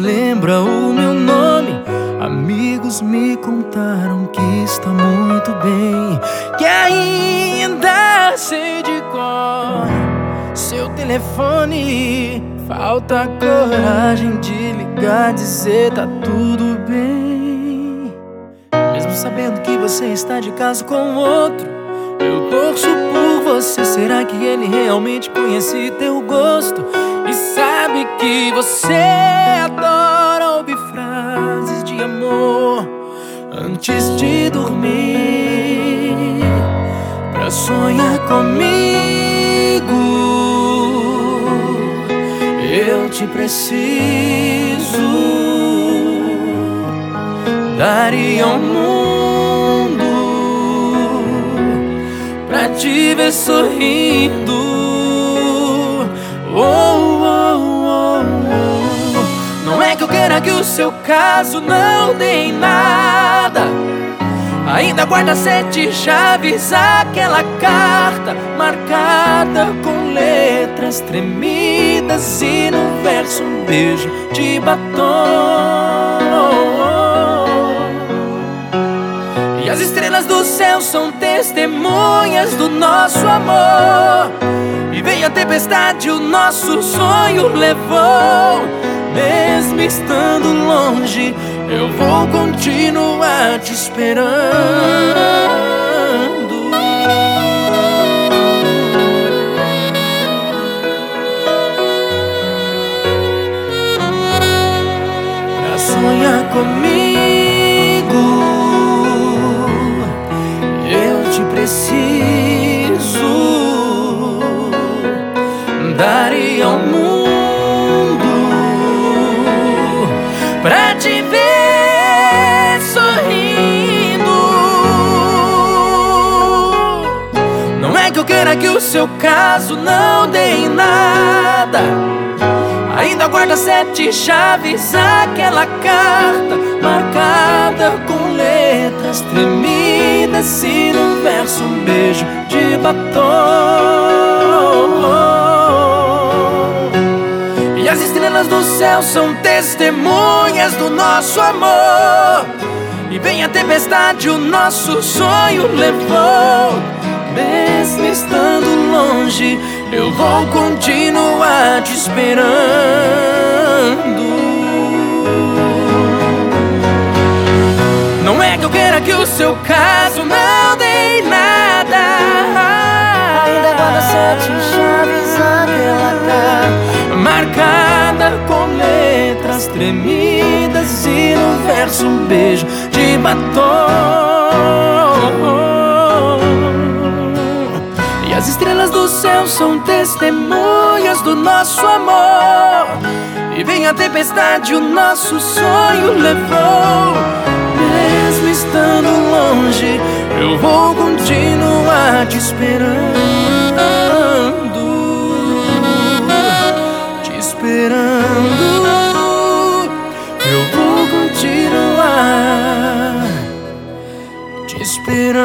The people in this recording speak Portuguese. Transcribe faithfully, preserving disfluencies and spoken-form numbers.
lembra o meu nome. Amigos me contaram que está muito bem, que ainda sei de cor seu telefone. Falta coragem de ligar, dizer tá tudo bem. Mesmo sabendo que você está de caso com outro, eu torço por você. Será que ele realmente conhece teu gosto e sabe que você adora ouvir frases de amor antes de dormir, pra sonhar comigo? Eu te preciso, daria ao mundo pra te ver sorrindo. Oh, oh, oh, oh. Não é que eu queira que o seu caso não dê em nada, ainda guarda sete chaves aquela carta marcada com letras tremidas e no verso um beijo de batom. E as estrelas do céu são testemunhas do nosso amor, e vem a tempestade, o nosso sonho levou. Mesmo estando longe, eu vou continuar te esperando. Pra sonhar comigo, eu te preciso, daria ao mundo pra te ver sorrindo. Não é que eu queira que o seu caso não dê em nada, ainda guarda sete chaves aquela carta marcada com letras tremidas e no verso um beijo de batom. E as estrelas do céu são testemunhas do nosso amor, e vem a tempestade, o nosso sonho levou. Mesmo estando longe, eu vou continuar te esperando. Não é que eu queira que o seu caso não dê em nada, ainda guarda sete chaves aquela carta marcada com letras tremidas e no verso um beijo de batom. E as estrelas do céu são testemunhas do nosso amor, e vem a tempestade, o nosso sonho levou. Mesmo estando longe, eu vou continuar te esperando, te esperando. Eu vou continuar te esperando.